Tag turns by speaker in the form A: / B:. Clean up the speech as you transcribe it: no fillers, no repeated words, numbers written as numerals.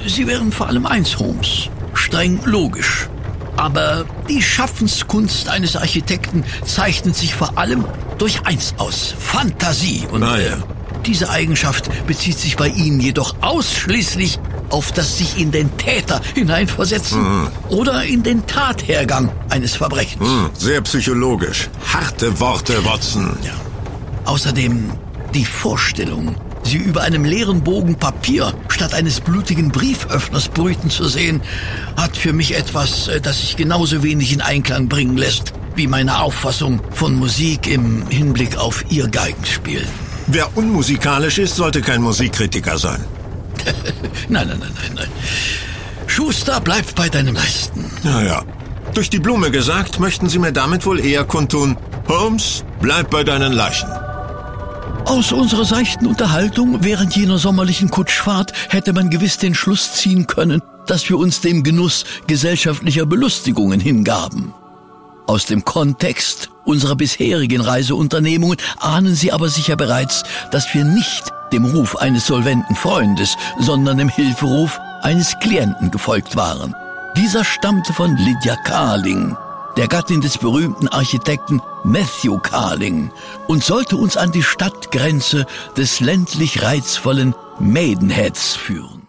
A: Sie wären vor allem eins, Holmes: streng logisch. Aber die Schaffenskunst eines Architekten zeichnet sich vor allem durch eins aus: Fantasie. Und diese Eigenschaft bezieht sich bei Ihnen jedoch ausschließlich auf das sich in den Täter hineinversetzen oder in den Tathergang eines Verbrechens.
B: Sehr psychologisch. Harte Worte, Watson.
A: Ja. Außerdem die Vorstellung, Sie über einem leeren Bogen Papier statt eines blutigen Brieföffners brüten zu sehen, hat für mich etwas, das sich genauso wenig in Einklang bringen lässt wie meine Auffassung von Musik im Hinblick auf Ihr Geigenspiel.
B: Wer unmusikalisch ist, sollte kein Musikkritiker sein.
A: Nein. Schuster, bleib bei deinem Leisten.
B: Ja. Durch die Blume gesagt, möchten Sie mir damit wohl eher kundtun: Holmes, bleib bei deinen Leichen.
A: Aus unserer seichten Unterhaltung während jener sommerlichen Kutschfahrt hätte man gewiss den Schluss ziehen können, dass wir uns dem Genuss gesellschaftlicher Belustigungen hingaben. Aus dem Kontext unserer bisherigen Reiseunternehmungen ahnen Sie aber sicher bereits, dass wir nicht dem Ruf eines solventen Freundes, sondern dem Hilferuf eines Klienten gefolgt waren. Dieser stammte von Lydia Carling, der Gattin des berühmten Architekten Matthew Carling, und sollte uns an die Stadtgrenze des ländlich reizvollen Maidenheads führen.